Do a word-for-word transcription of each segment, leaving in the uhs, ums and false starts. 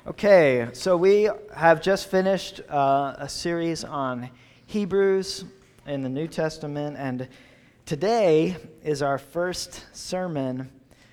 Okay, so we have just finished uh, a series on Hebrews in the New Testament, and today is our first sermon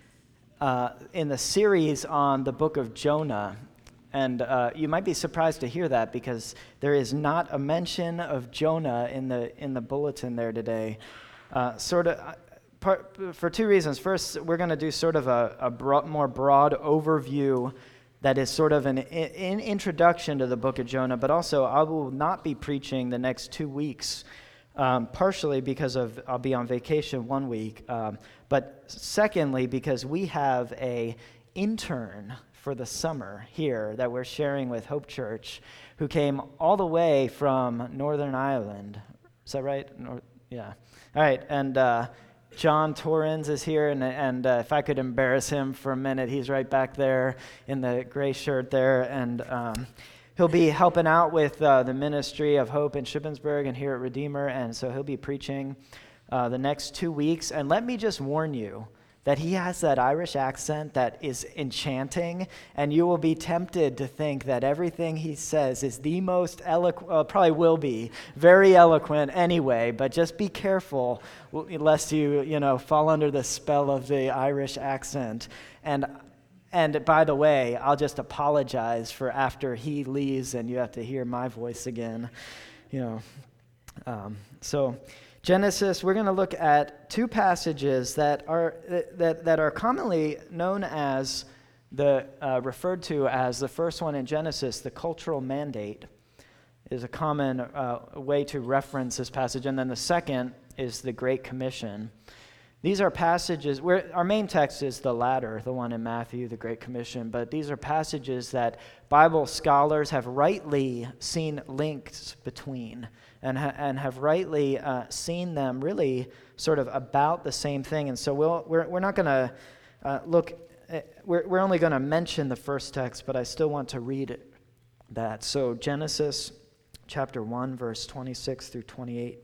uh, in the series on the book of Jonah. And uh, you might be surprised to hear that because there is not a mention of Jonah in the in the bulletin there today. Uh, sort of uh, part, for two reasons. First, we're going to do sort of a, a broad, more broad overview that is sort of an in introduction to the book of Jonah, but also I will not be preaching the next two weeks, um, partially because of I'll be on vacation one week, um, but secondly because we have a intern for the summer here that we're sharing with Hope Church, who came all the way from Northern Ireland. Is that right? Nor- yeah. All right, and uh, John Torrens is here, and, and uh, if I could embarrass him for a minute, he's right back there in the gray shirt there, and um, he'll be helping out with uh, the ministry of Hope in Shippensburg and here at Redeemer, and so he'll be preaching uh, the next two weeks. And let me just warn you that he has that Irish accent that is enchanting, and you will be tempted to think that everything he says is the most eloquent, uh, probably will be, very eloquent anyway, but just be careful lest you, you know, fall under the spell of the Irish accent. And and by the way, I'll just apologize for after he leaves and you have to hear my voice again, you know. Um, so... Genesis, we're going to look at two passages that are that that are commonly known as the uh, referred to as the first one in Genesis, the cultural mandate, is a common uh, way to reference this passage, and then the second is the Great Commission. These are passages where our main text is the latter, the one in Matthew, the Great Commission, but these are passages that Bible scholars have rightly seen links between and, ha- and have rightly uh, seen them really sort of about the same thing. And so we'll, we're, we're not going to uh, look, uh, we're, we're only going to mention the first text, but I still want to read it, that. So Genesis chapter one, verse twenty-six through twenty-eight.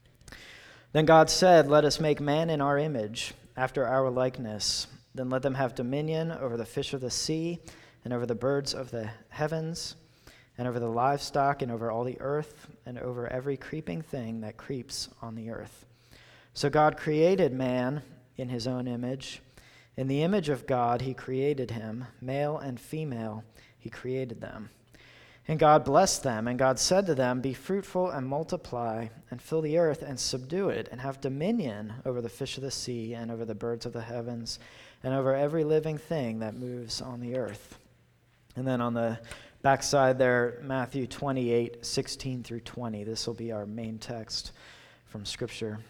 Then God said, "Let us make man in our image, after our likeness. Then let them have dominion over the fish of the sea, and over the birds of the heavens, and over the livestock, and over all the earth, and over every creeping thing that creeps on the earth." So God created man in his own image. In the image of God he created him, male and female he created them. And God blessed them, and God said to them, "Be fruitful and multiply, and fill the earth and subdue it, and have dominion over the fish of the sea, and over the birds of the heavens, and over every living thing that moves on the earth." And then on the backside there, Matthew twenty-eight, sixteen through twenty. This will be our main text from Scripture.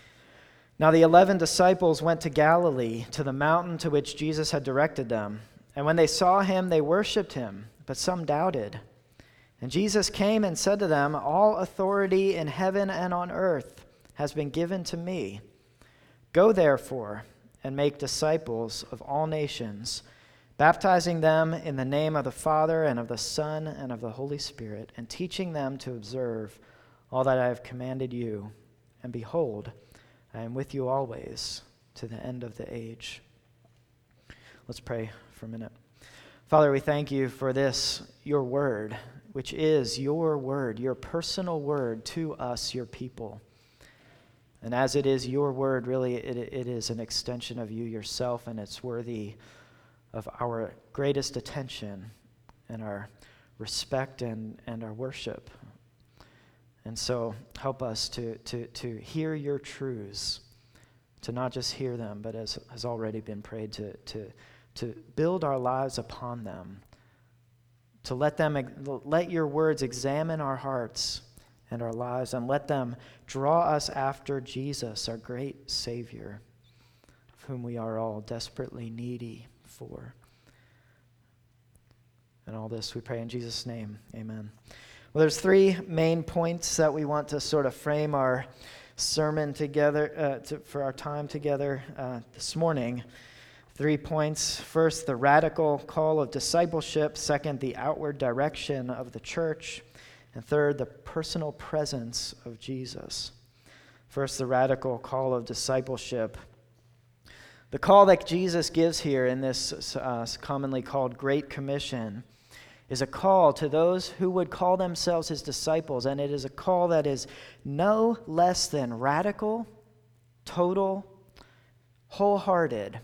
Now the eleven disciples went to Galilee, to the mountain to which Jesus had directed them. And when they saw him, they worshipped him, but some doubted. And Jesus came and said to them, "All authority in heaven and on earth has been given to me. Go therefore and make disciples of all nations, baptizing them in the name of the Father and of the Son and of the Holy Spirit, and teaching them to observe all that I have commanded you. And behold, I am with you always to the end of the age." Let's pray for a minute. Father, we thank you for this, your word, which is your word, your personal word to us, your people. And as it is your word, really, it, it is an extension of you yourself, and it's worthy of our greatest attention and our respect and, and our worship. And so help us to, to, to hear your truths, to not just hear them, but as has already been prayed, to, to, to build our lives upon them, to let them, let your words examine our hearts and our lives, and let them draw us after Jesus, our great Savior, of whom we are all desperately needy for. And all this we pray in Jesus' name, amen. Well, there's three main points that we want to sort of frame our sermon together, uh, to, for our time together uh, this morning. Three points. First, the radical call of discipleship. Second, the outward direction of the church. And third, the personal presence of Jesus. First, the radical call of discipleship. The call that Jesus gives here in this uh, commonly called Great Commission is a call to those who would call themselves his disciples, and it is a call that is no less than radical, total, wholehearted.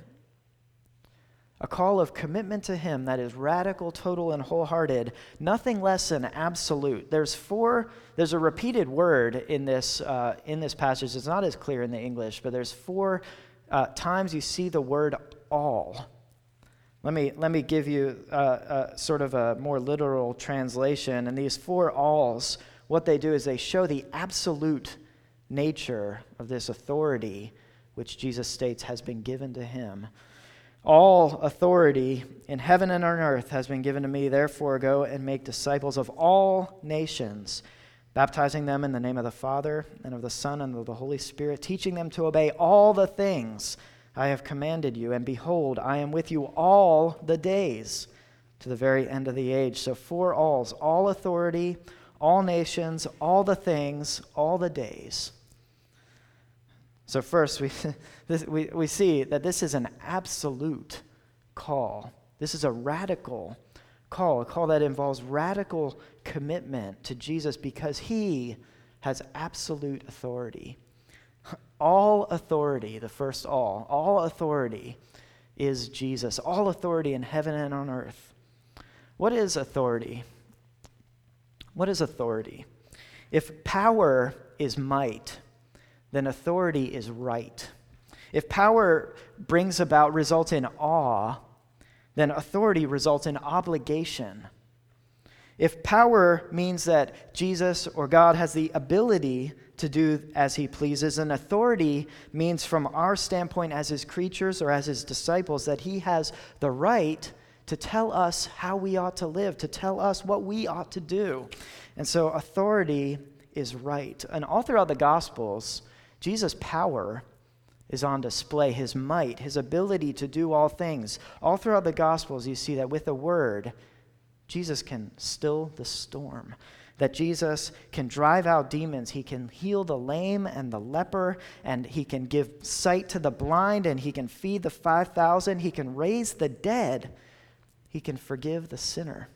A call of commitment to him that is radical, total, and wholehearted, nothing less than absolute. There's four, there's a repeated word in this, uh, in this passage. It's not as clear in the English, but there's four uh, times you see the word all. Let me, let me give you uh, uh, sort of a more literal translation. And these four alls, what they do is they show the absolute nature of this authority which Jesus states has been given to him. All authority in heaven and on earth has been given to me. Therefore, go and make disciples of all nations, baptizing them in the name of the Father and of the Son and of the Holy Spirit, teaching them to obey all the things I have commanded you. And behold, I am with you all the days to the very end of the age. So four alls, all authority, all nations, all the things, all the days. So first, we, this, we, we see that this is an absolute call. This is a radical call, a call that involves radical commitment to Jesus because he has absolute authority. All authority, the first all, all authority is Jesus. All authority in heaven and on earth. What is authority? What is authority? If power is might, then authority is right. If power brings about, results in awe, then authority results in obligation. If power means that Jesus or God has the ability to do as he pleases, then authority means from our standpoint as his creatures or as his disciples that he has the right to tell us how we ought to live, to tell us what we ought to do. And so authority is right. And all throughout the Gospels, Jesus' power is on display, his might, his ability to do all things. All throughout the Gospels, you see that with a word, Jesus can still the storm, that Jesus can drive out demons, he can heal the lame and the leper, and he can give sight to the blind, and he can feed the five thousand, he can raise the dead, he can forgive the sinner.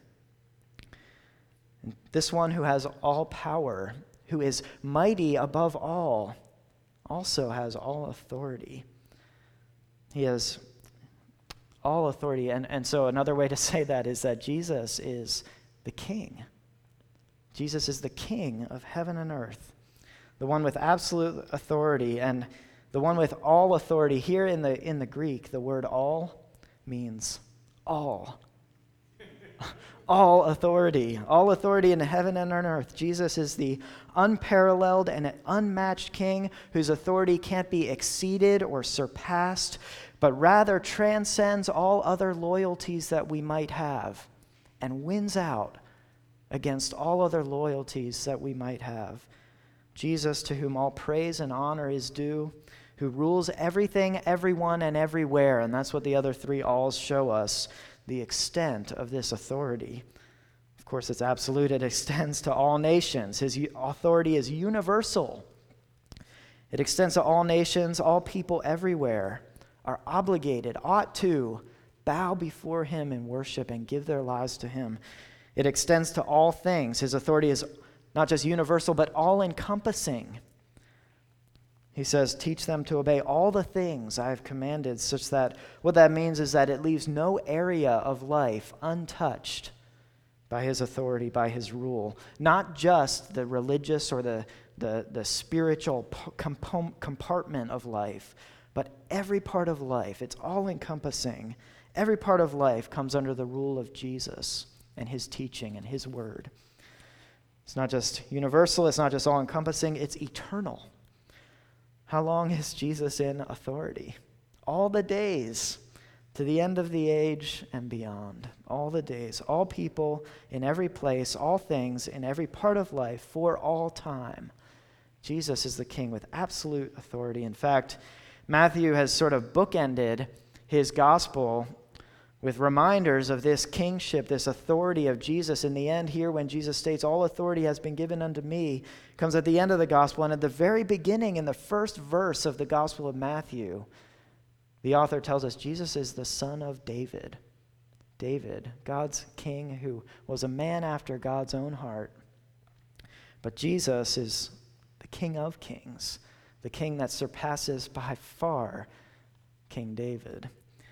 And this one who has all power, who is mighty above all, also has all authority. He has all authority. And, and so another way to say that is that Jesus is the king. Jesus is the king of heaven and earth, the one with absolute authority, and the one with all authority. Here in the, in the Greek, the word all means all. All authority, all authority in heaven and on earth. Jesus is the unparalleled and unmatched king whose authority can't be exceeded or surpassed, but rather transcends all other loyalties that we might have and wins out against all other loyalties that we might have. Jesus, to whom all praise and honor is due, who rules everything, everyone, and everywhere. And that's what the other three alls show us, the extent of this authority. Of course, it's absolute. It extends to all nations. His authority is universal. It extends to all nations. All people everywhere are obligated, ought to, bow before him in worship and give their lives to him. It extends to all things. His authority is not just universal, but all-encompassing. He says, teach them to obey all the things I have commanded, such that what that means is that it leaves no area of life untouched by his authority, by his rule. Not just the religious or the, the, the spiritual comp- compartment of life, but every part of life. It's all-encompassing. Every part of life comes under the rule of Jesus and his teaching and his word. It's not just universal, it's not just all-encompassing, it's eternal. How long is Jesus in authority? All the days, to the end of the age and beyond. All the days, all people, in every place, all things, in every part of life, for all time. Jesus is the king with absolute authority. In fact, Matthew has sort of bookended his gospel with reminders of this kingship, this authority of Jesus. In the end here, when Jesus states, all authority has been given unto me, comes at the end of the gospel. And at the very beginning, in the first verse of the Gospel of Matthew, the author tells us Jesus is the son of David. David, God's king who was a man after God's own heart. But Jesus is the King of kings, the king that surpasses by far King David.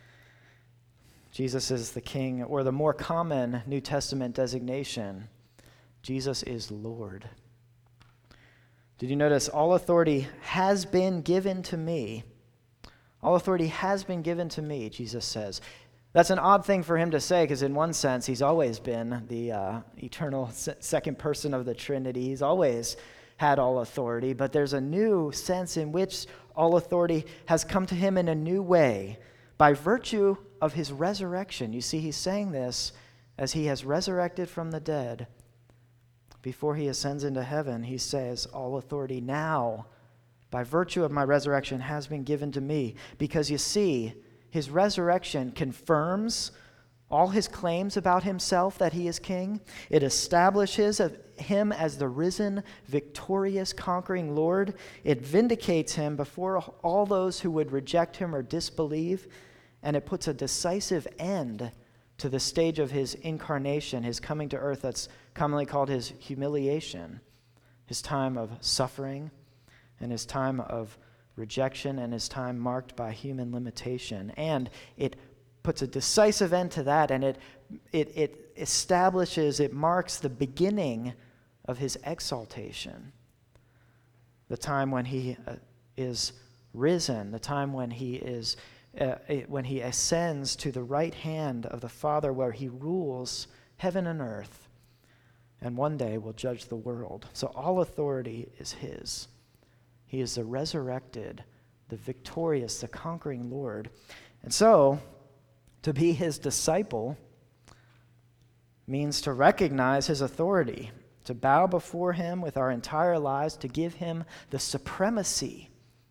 Jesus is the king, or the more common New Testament designation, Jesus is Lord. Did you notice all authority has been given to me? All authority has been given to me, Jesus says. That's an odd thing for him to say, because in one sense, he's always been the uh, eternal se- second person of the Trinity. He's always had all authority, but there's a new sense in which all authority has come to him in a new way by virtue of his resurrection. You see, he's saying this as he has resurrected from the dead. Before he ascends into heaven, he says, all authority now, by virtue of my resurrection, has been given to me. Because you see, his resurrection confirms all his claims about himself that he is king. It establishes him as the risen, victorious, conquering Lord. It vindicates him before all those who would reject him or disbelieve. And it puts a decisive end to the stage of his incarnation, his coming to earth that's commonly called his humiliation, his time of suffering, and his time of rejection, and his time marked by human limitation. And it puts a decisive end to that, and it it it establishes, it marks the beginning of his exaltation. The time when he uh, is risen, the time when he is uh, when he ascends to the right hand of the Father, where he rules heaven and earth, and one day will judge the world. So all authority is his. He is the resurrected, the victorious, the conquering Lord. And so, to be his disciple means to recognize his authority, to bow before him with our entire lives, to give him the supremacy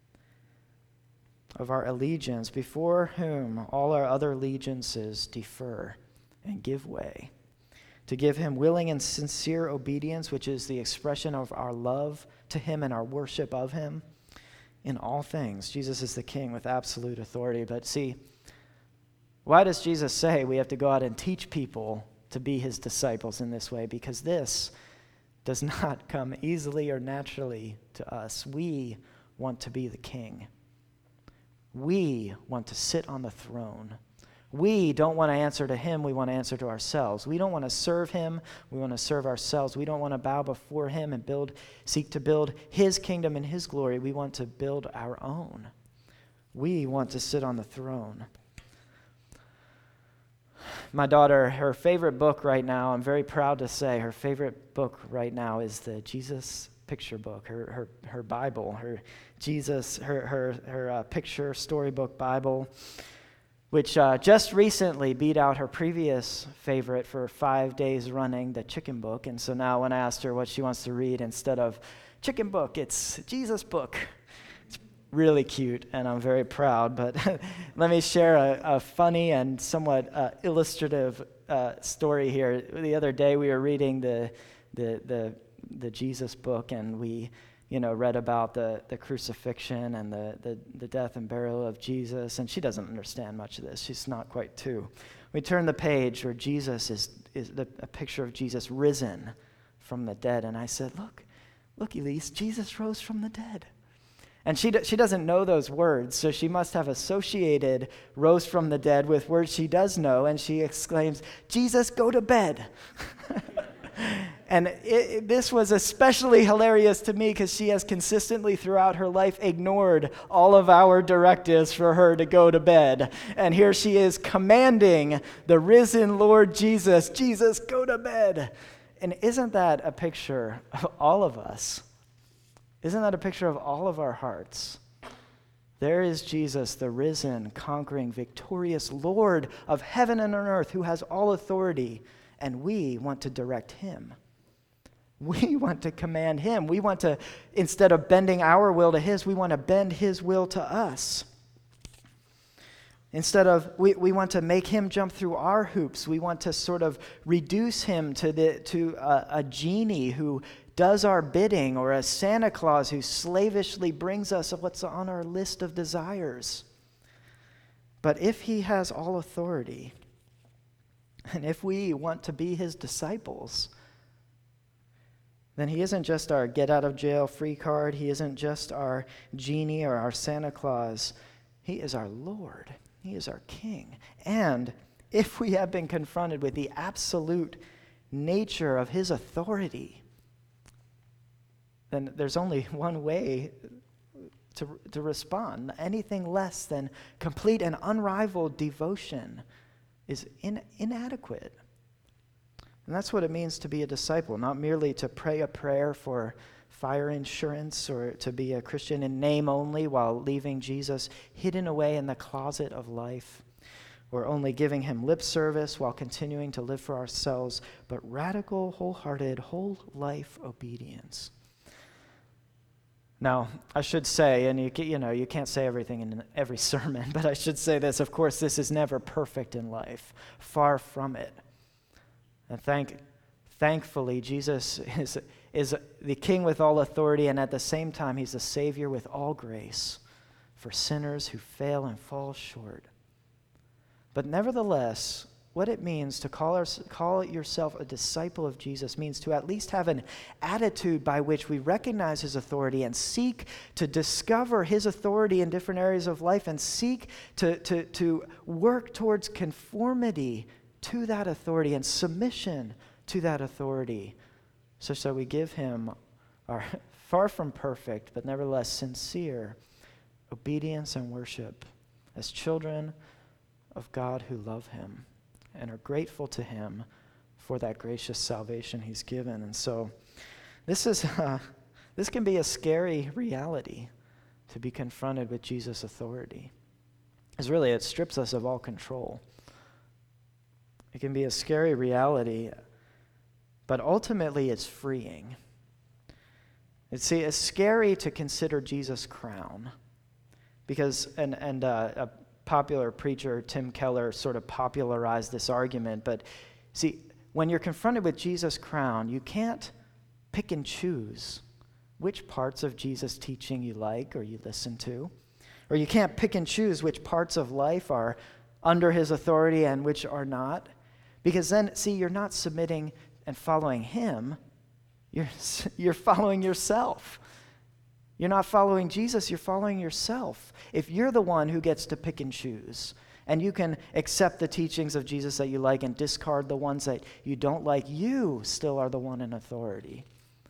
of our allegiance, before whom all our other allegiances defer and give way. To give him willing and sincere obedience, which is the expression of our love to him and our worship of him in all things. Jesus is the king with absolute authority. But see, why does Jesus say we have to go out and teach people to be his disciples in this way? Because this does not come easily or naturally to us. We want to be the king. We want to sit on the throne. We don't want to answer to him, we want to answer to ourselves. We don't want to serve him, we want to serve ourselves. We don't want to bow before him and build, seek to build his kingdom and his glory. We want to build our own. We want to sit on the throne. My daughter, her favorite book right now, I'm very proud to say, her favorite book right now is the Jesus picture book, her her her Bible, her Jesus, her her her uh, picture storybook Bible, which uh, just recently beat out her previous favorite for five days running, the Chicken Book. And so now when I asked her what she wants to read, instead of Chicken Book, it's Jesus Book. It's really cute, and I'm very proud. But let me share a, a funny and somewhat uh, illustrative uh, story here. The other day we were reading the the the, the Jesus Book, and we you know, read about the, the crucifixion and the, the, the death and burial of Jesus, and she doesn't understand much of this. She's not quite two. We turn the page where Jesus is, is the, a picture of Jesus risen from the dead, and I said, look, look, Elise, Jesus rose from the dead. And she she doesn't know those words, so she must have associated rose from the dead with words she does know, and she exclaims, Jesus, go to bed. And it, it, this was especially hilarious to me because she has consistently throughout her life ignored all of our directives for her to go to bed. And here she is commanding the risen Lord Jesus, Jesus, go to bed. And isn't that a picture of all of us? Isn't that a picture of all of our hearts? There is Jesus, the risen, conquering, victorious Lord of heaven and on earth, who has all authority, and we want to direct him. We want to command him. We want to, instead of bending our will to his, we want to bend his will to us. Instead of, we, we want to make him jump through our hoops. We want to sort of reduce him to the to a, a genie who does our bidding, or a Santa Claus who slavishly brings us what's on our list of desires. But if he has all authority, And if we want to be his disciples, then he isn't just our get-out-of-jail-free card. He isn't just our genie or our Santa Claus. He is our Lord. He is our King. And if we have been confronted with the absolute nature of his authority, then there's only one way to, to respond. Anything less than complete and unrivaled devotion is in, inadequate. And that's what it means to be a disciple, not merely to pray a prayer for fire insurance or to be a Christian in name only while leaving Jesus hidden away in the closet of life, or only giving him lip service while continuing to live for ourselves, but radical, wholehearted, whole life obedience. Now, I should say, and you, you know, you can't say everything in every sermon, but I should say this, of course, this is never perfect in life. Far from it. And thank, thankfully, Jesus is, is the King with all authority, and at the same time, he's the Savior with all grace for sinners who fail and fall short. But nevertheless, what it means to call, our, call yourself a disciple of Jesus means to at least have an attitude by which we recognize his authority and seek to discover his authority in different areas of life and seek to, to, to work towards conformity to that authority and submission to that authority, such that we give him our far from perfect, but nevertheless sincere obedience and worship as children of God who love him and are grateful to him for that gracious salvation he's given. And so this is uh, this can be a scary reality, to be confronted with Jesus' authority. Because really it strips us of all control. It can be a scary reality, but ultimately it's freeing. It's, see, it's scary to consider Jesus' crown, because, and, and uh, a popular preacher, Tim Keller, sort of popularized this argument, but see, when you're confronted with Jesus' crown, you can't pick and choose which parts of Jesus' teaching you like or you listen to, or you can't pick and choose which parts of life are under his authority and which are not. Because then, see, you're not submitting and following him. You're, you're following yourself. You're not following Jesus, you're following yourself. If you're the one who gets to pick and choose, and you can accept the teachings of Jesus that you like and discard the ones that you don't like, you still are the one in authority.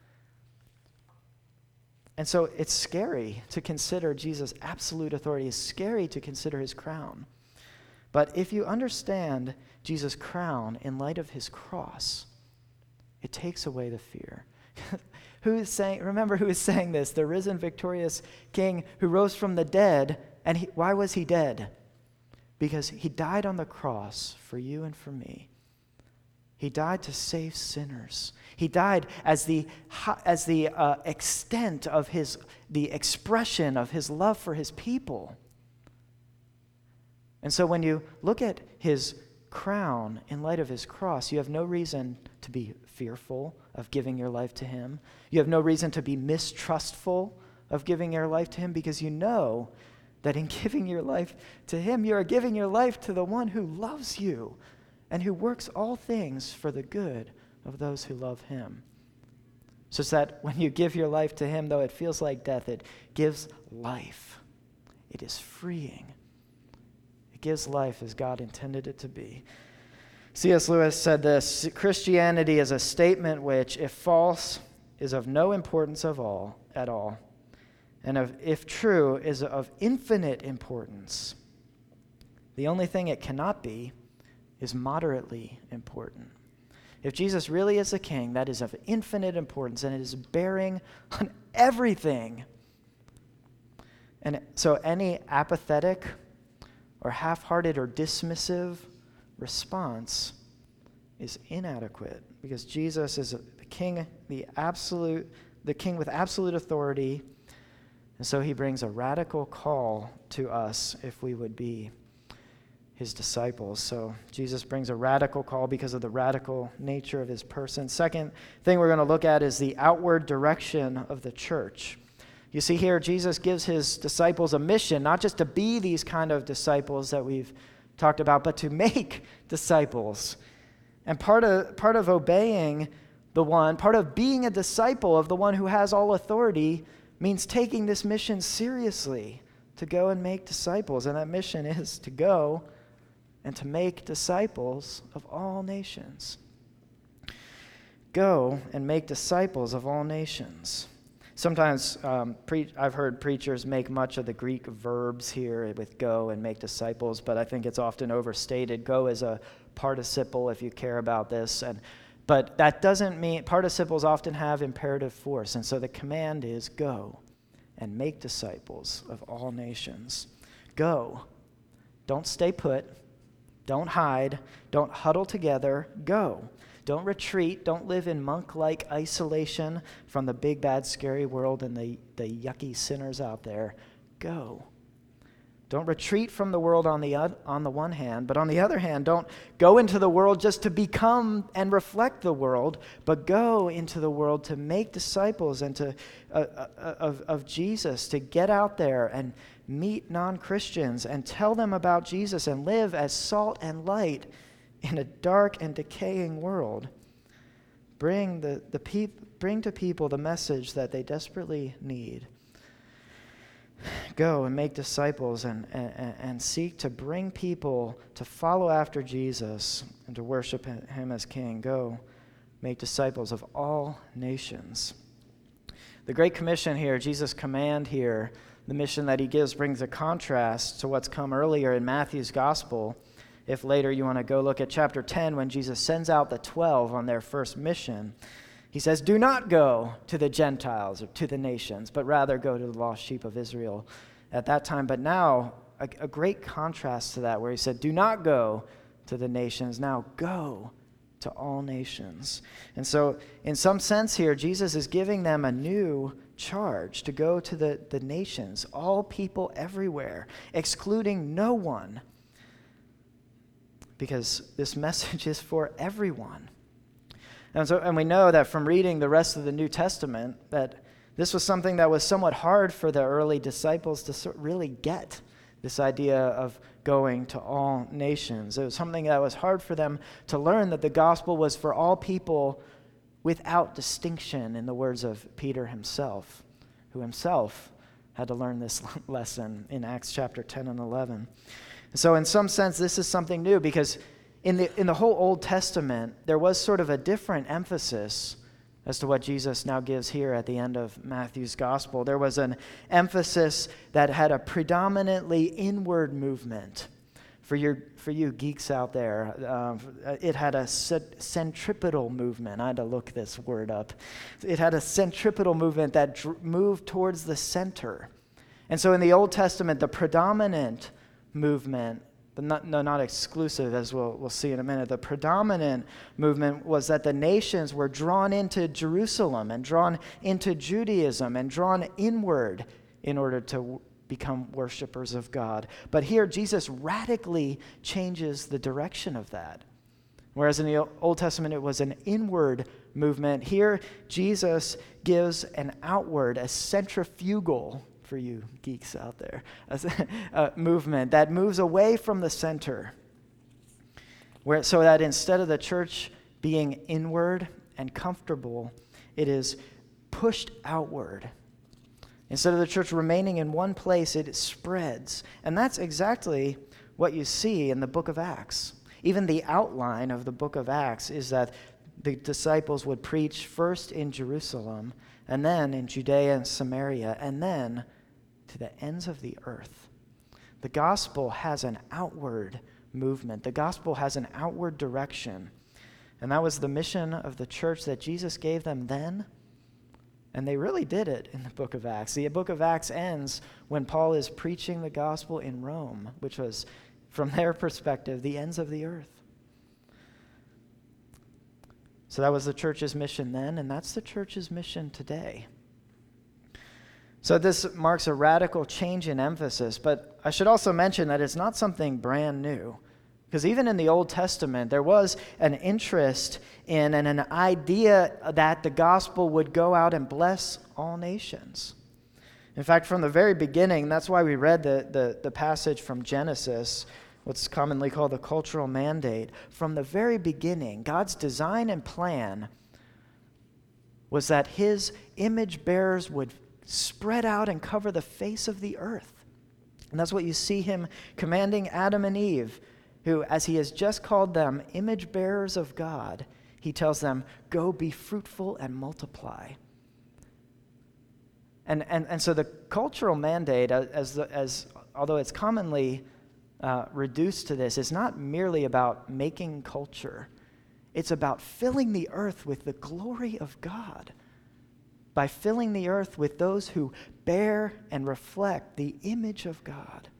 And so it's scary to consider Jesus' absolute authority. It's scary to consider his crown. But if you understand Jesus' crown in light of his cross, it takes away the fear. Who is saying, remember who is saying this? The risen, victorious King who rose from the dead. And he, why was he dead? Because he died on the cross for you and for me. He died to save sinners. He died as the, as the uh, extent of his, the expression of his love for his people. And so when you look at his crown in light of his cross, you have no reason to be fearful of giving your life to him. You have no reason to be mistrustful of giving your life to him, because you know that in giving your life to him, you are giving your life to the one who loves you and who works all things for the good of those who love him. So that when you give your life to him, though it feels like death, it gives life. It is freeing. It gives life as God intended it to be. C S Lewis said this: Christianity is a statement which, if false, is of no importance of all at all, and of, if true, is of infinite importance. The only thing it cannot be is moderately important. If Jesus really is a king, that is of infinite importance, and it is bearing on everything. And so any apathetic or half-hearted or dismissive response is inadequate, because Jesus is the king, the absolute, the king with absolute authority, and so he brings a radical call to us if we would be his disciples. So Jesus brings a radical call because of the radical nature of his person. Second thing we're going to look at is the outward direction of the church. You see here, Jesus gives his disciples a mission, not just to be these kind of disciples that we've talked about, but to make disciples. And part of, part of obeying the one, part of being a disciple of the one who has all authority means taking this mission seriously, to go and make disciples. And that mission is to go and to make disciples of all nations. Go and make disciples of all nations. Sometimes um, pre- I've heard preachers make much of the Greek verbs here with go and make disciples, but I think it's often overstated. Go is a participle if you care about this, and but that doesn't mean, participles often have imperative force, and so the command is go and make disciples of all nations. Go. Don't stay put. Don't hide. Don't huddle together. Go. Don't retreat. Don't live in monk-like isolation from the big, bad, scary world and the, the yucky sinners out there. Go. Don't retreat from the world on the, on the one hand, but on the other hand, don't go into the world just to become and reflect the world, but go into the world to make disciples and to uh, uh, of, of Jesus, to get out there and meet non-Christians and tell them about Jesus and live as salt and light in a dark and decaying world. Bring the, the peop, bring to people the message that they desperately need. Go and make disciples and, and, and seek to bring people to follow after Jesus and to worship him as King. Go make disciples of all nations. The Great Commission here, Jesus' command here, the mission that he gives brings a contrast to what's come earlier in Matthew's gospel. If later you want to go look at chapter ten when Jesus sends out the twelve on their first mission, he says, do not go to the Gentiles or to the nations, but rather go to the lost sheep of Israel at that time. But now, a, a great contrast to that, where he said, do not go to the nations, now go to all nations. And so, in some sense here, Jesus is giving them a new charge to go to the, the nations, all people everywhere, excluding no one, because this message is for everyone. And so, and we know that from reading the rest of the New Testament that this was something that was somewhat hard for the early disciples to sort really get, this idea of going to all nations. It was something that was hard for them to learn, that the gospel was for all people without distinction, in the words of Peter himself, who himself had to learn this lesson in Acts chapter ten and eleven. So in some sense, this is something new, because In the in the whole Old Testament, there was sort of a different emphasis as to what Jesus now gives here at the end of Matthew's gospel. There was an emphasis that had a predominantly inward movement. For your for you geeks out there, uh, it had a centripetal movement. I had to look this word up. It had a centripetal movement that dr- moved towards the center. And so in the Old Testament, the predominant movement, but not, no, not exclusive, as we'll, we'll see in a minute. The predominant movement was that the nations were drawn into Jerusalem and drawn into Judaism and drawn inward in order to w- become worshipers of God. But here, Jesus radically changes the direction of that. Whereas in the Old Testament, it was an inward movement. Here, Jesus gives an outward, a centrifugal, for you geeks out there, as a, a movement that moves away from the center, where so that instead of the church being inward and comfortable, it is pushed outward. Instead of the church remaining in one place, it spreads. And that's exactly what you see in the book of Acts. Even the outline of the book of Acts is that the disciples would preach first in Jerusalem, and then in Judea and Samaria, and then to the ends of the earth. The gospel has an outward movement. The gospel has an outward direction. And that was the mission of the church that Jesus gave them then. And they really did it in the book of Acts. The book of Acts ends when Paul is preaching the gospel in Rome, which was, from their perspective, the ends of the earth. So that was the church's mission then, and that's the church's mission today. So this marks a radical change in emphasis, but I should also mention that it's not something brand new. Because even in the Old Testament, there was an interest in and an idea that the gospel would go out and bless all nations. In fact, from the very beginning, that's why we read the, the, the passage from Genesis, what's commonly called the cultural mandate. From the very beginning, God's design and plan was that his image bearers would spread out and cover the face of the earth. And that's what you see him commanding Adam and Eve, who, as he has just called them image bearers of God, he tells them, go be fruitful and multiply. And, and, and so the cultural mandate, as, the, as although it's commonly uh, reduced to this, is not merely about making culture. It's about filling the earth with the glory of God, by filling the earth with those who bear and reflect the image of God.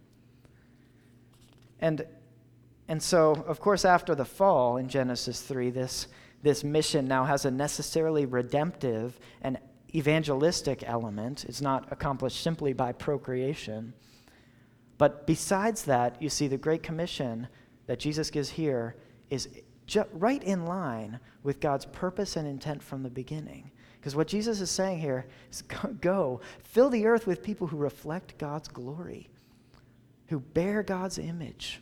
And, and so, of course, after the fall in Genesis three, this, this mission now has a necessarily redemptive and evangelistic element. It's not accomplished simply by procreation. But besides that, you see the Great Commission that Jesus gives here is ju- right in line with God's purpose and intent from the beginning. Because what Jesus is saying here is go, go, fill the earth with people who reflect God's glory, who bear God's image.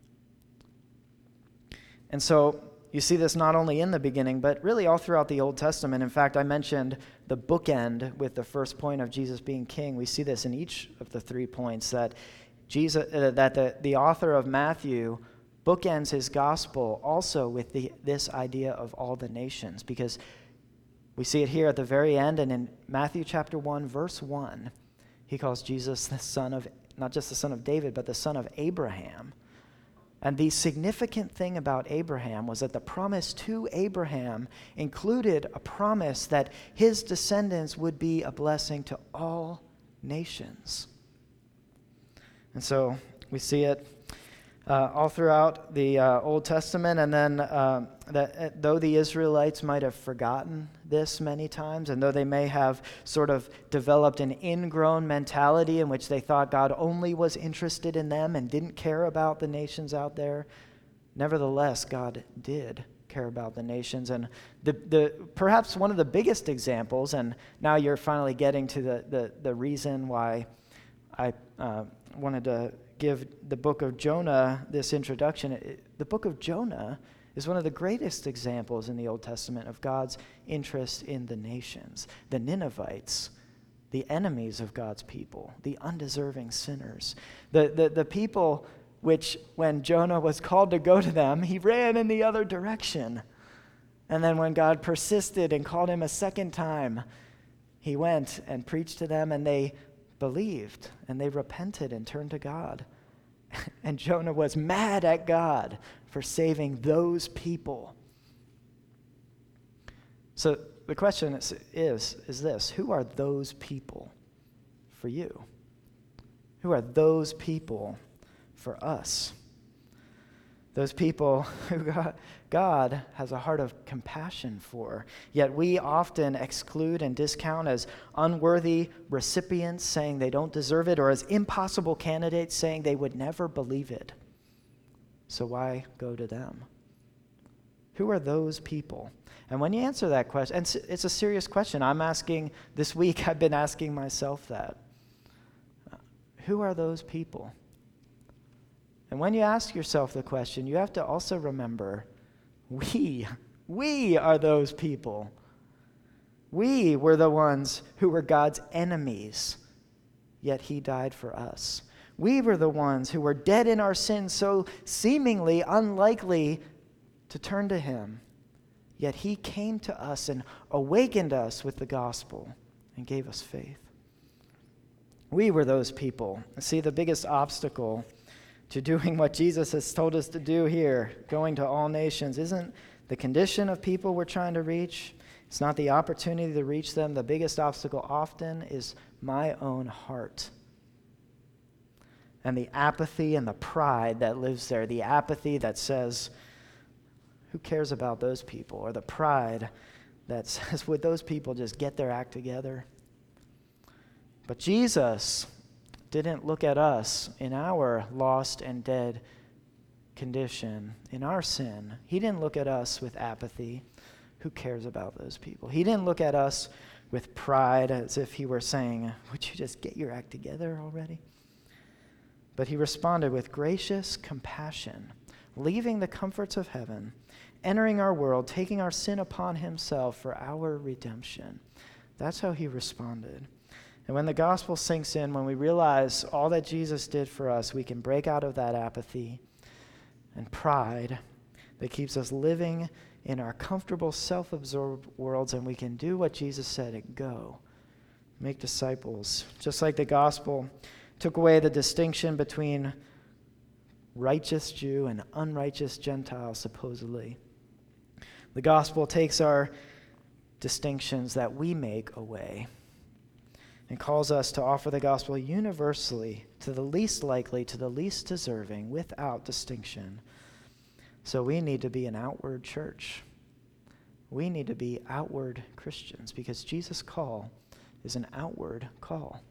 And so you see this not only in the beginning, but really all throughout the Old Testament. In fact, I mentioned the bookend with the first point of Jesus being king. We see this in each of the three points, that Jesus, uh, that the, the author of Matthew bookends his gospel also with the, this idea of all the nations, because we see it here at the very end, and in Matthew chapter one, verse one, he calls Jesus the son of, not just the son of David, but the son of Abraham. And the significant thing about Abraham was that the promise to Abraham included a promise that his descendants would be a blessing to all nations. And so we see it uh, all throughout the uh, Old Testament, and then uh, that uh, though the Israelites might have forgotten this many times, and though they may have sort of developed an ingrown mentality in which they thought God only was interested in them and didn't care about the nations out there, nevertheless, God did care about the nations. And the, the perhaps one of the biggest examples, and now you're finally getting to the, the, the reason why I uh, wanted to give the book of Jonah this introduction. It, the book of Jonah is one of the greatest examples in the Old Testament of God's interest in the nations. The Ninevites, the enemies of God's people, the undeserving sinners. The, the, the people which, when Jonah was called to go to them, he ran in the other direction. And then when God persisted and called him a second time, he went and preached to them, and they believed, and they repented and turned to God. And Jonah was mad at God for saving those people. So the question is, is, is this: who are those people for you? Who are those people for us? Those people who God, God has a heart of compassion for, yet we often exclude and discount as unworthy recipients, saying they don't deserve it, or as impossible candidates, saying they would never believe it. So why go to them? Who are those people? And when you answer that question, and it's a serious question. I'm asking this week, I've been asking myself that. Who are those people? And when you ask yourself the question, you have to also remember, we, we are those people. We were the ones who were God's enemies, yet he died for us. We were the ones who were dead in our sins, so seemingly unlikely to turn to him, yet he came to us and awakened us with the gospel and gave us faith. We were those people. See, the biggest obstacle to doing what Jesus has told us to do here, going to all nations, isn't the condition of people we're trying to reach. It's not the opportunity to reach them. The biggest obstacle often is my own heart and the apathy and the pride that lives there. The apathy that says, who cares about those people? Or the pride that says, would those people just get their act together? But Jesus didn't look at us in our lost and dead condition, in our sin. He didn't look at us with apathy. Who cares about those people? He didn't look at us with pride, as if he were saying, would you just get your act together already? But he responded with gracious compassion, leaving the comforts of heaven, entering our world, taking our sin upon himself for our redemption. That's how he responded. And when the gospel sinks in, when we realize all that Jesus did for us, we can break out of that apathy and pride that keeps us living in our comfortable, self-absorbed worlds, and we can do what Jesus said, go, make disciples. Just like the gospel took away the distinction between righteous Jew and unrighteous Gentile, supposedly. The gospel takes our distinctions that we make away and calls us to offer the gospel universally to the least likely, to the least deserving, without distinction. So we need to be an outward church. We need to be outward Christians because Jesus' call is an outward call.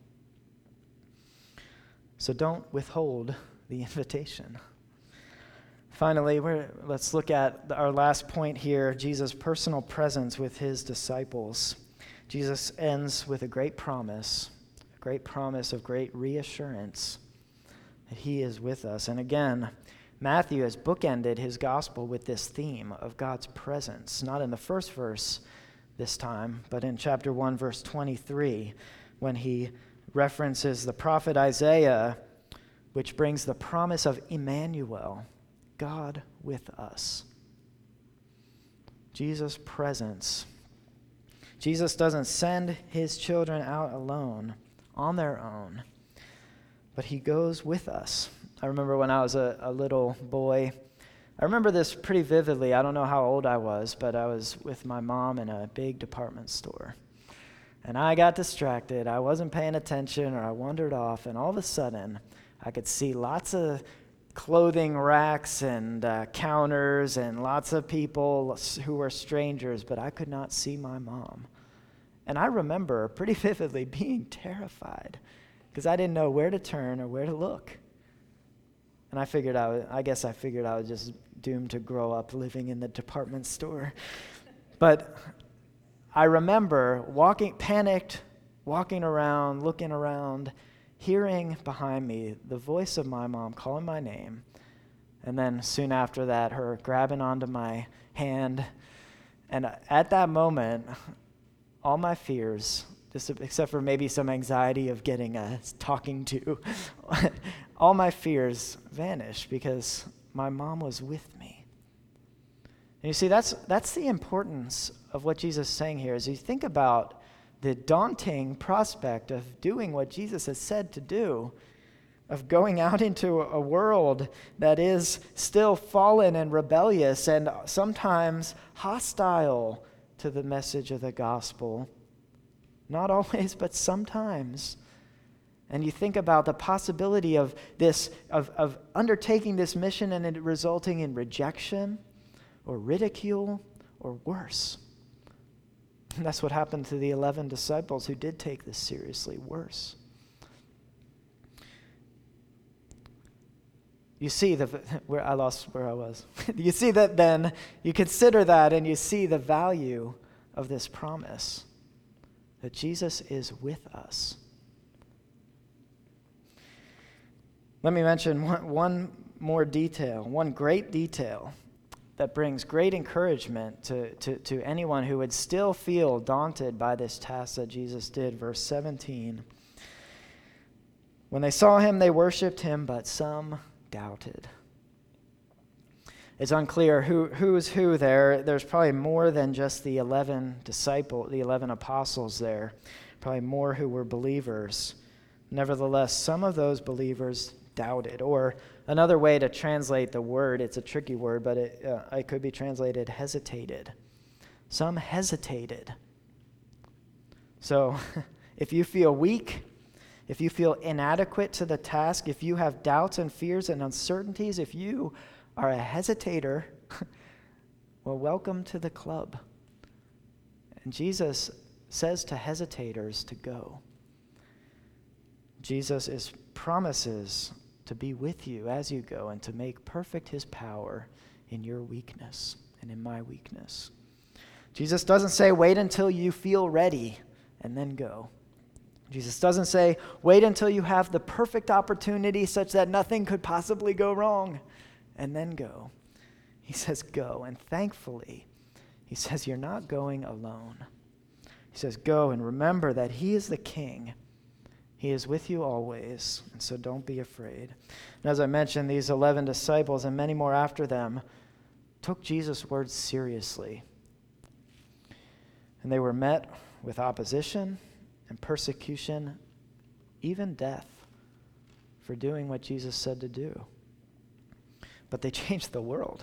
So don't withhold the invitation. Finally, we're, let's look at our last point here, Jesus' personal presence with his disciples. Jesus ends with a great promise, a great promise of great reassurance that he is with us. And again, Matthew has bookended his gospel with this theme of God's presence, not in the first verse this time, but in chapter one, verse twenty-three, when he references the prophet Isaiah, which brings the promise of Emmanuel, God with us. Jesus' presence. Jesus doesn't send his children out alone, on their own, but he goes with us. I remember when I was a, a little boy, I remember this pretty vividly. I don't know how old I was, but I was with my mom in a big department store. And I got distracted. I wasn't paying attention, or I wandered off, and all of a sudden, I could see lots of clothing racks and uh, counters and lots of people who were strangers, but I could not see my mom. And I remember pretty vividly being terrified because I didn't know where to turn or where to look. And I figured I was, I guess I figured I was just doomed to grow up living in the department store. But I remember walking, panicked, walking around, looking around, hearing behind me the voice of my mom calling my name, and then soon after that, her grabbing onto my hand. And at that moment, all my fears, just except for maybe some anxiety of getting a talking to, all my fears vanished because my mom was with me. And you see, that's that's the importance of what Jesus is saying here. As you think about the daunting prospect of doing what Jesus has said to do, of going out into a world that is still fallen and rebellious and sometimes hostile to the message of the gospel. Not always, but sometimes. And you think about the possibility of this, of, of undertaking this mission and it resulting in rejection or ridicule or worse. And that's what happened to the eleven disciples who did take this seriously, worse. You see the where I lost where I was. You see that then, you consider that and you see the value of this promise that Jesus is with us. Let me mention one, one more detail, one great detail that brings great encouragement to, to, to anyone who would still feel daunted by this task that Jesus did. Verse seventeen. When they saw him, they worshipped him, but some doubted. It's unclear who who's who there. There's probably more than just the eleven disciples, the eleven apostles there. Probably more who were believers. Nevertheless, some of those believers doubted. Or another way to translate the word, it's a tricky word, but it, uh, it could be translated hesitated. Some hesitated. So if you feel weak, if you feel inadequate to the task, if you have doubts and fears and uncertainties, if you are a hesitator, well, welcome to the club. And Jesus says to hesitators to go. Jesus is promises to be with you as you go and to make perfect his power in your weakness and in my weakness. Jesus doesn't say wait until you feel ready and then go. Jesus doesn't say, wait until you have the perfect opportunity such that nothing could possibly go wrong, and then go. He says, go. And thankfully, he says, you're not going alone. He says, go and remember that he is the king. He is with you always, and so don't be afraid. And as I mentioned, these eleven disciples and many more after them took Jesus' words seriously. And they were met with opposition and persecution, even death, for doing what Jesus said to do. But they changed the world.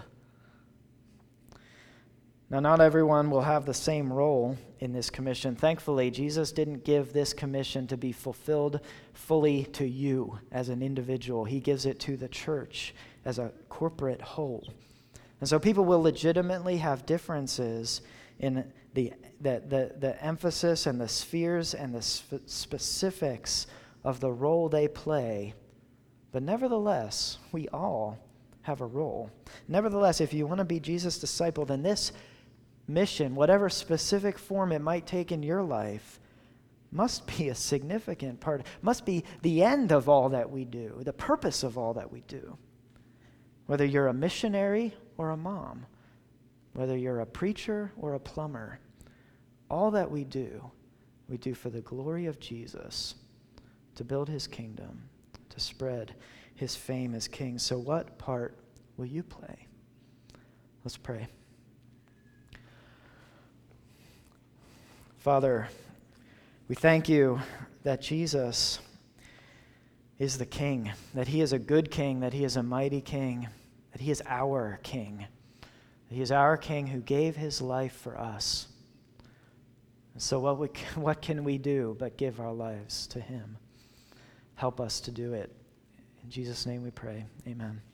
Now, not everyone will have the same role in this commission. Thankfully, Jesus didn't give this commission to be fulfilled fully to you as an individual. He gives it to the church as a corporate whole. And so people will legitimately have differences in the the the, the emphasis and the spheres and the sp- specifics of the role they play. But nevertheless, we all have a role. Nevertheless, if you want to be Jesus' disciple, then this mission, whatever specific form it might take in your life, must be a significant part, must be the end of all that we do, the purpose of all that we do. Whether you're a missionary or a mom, whether you're a preacher or a plumber, all that we do, we do for the glory of Jesus, to build his kingdom, to spread his fame as king. So what part will you play? Let's pray. Father, we thank you that Jesus is the king, that he is a good king, that he is a mighty king, that he is our king, that he is our king who gave his life for us. And so what we, what can we do but give our lives to him? Help us to do it. In Jesus' name we pray. Amen.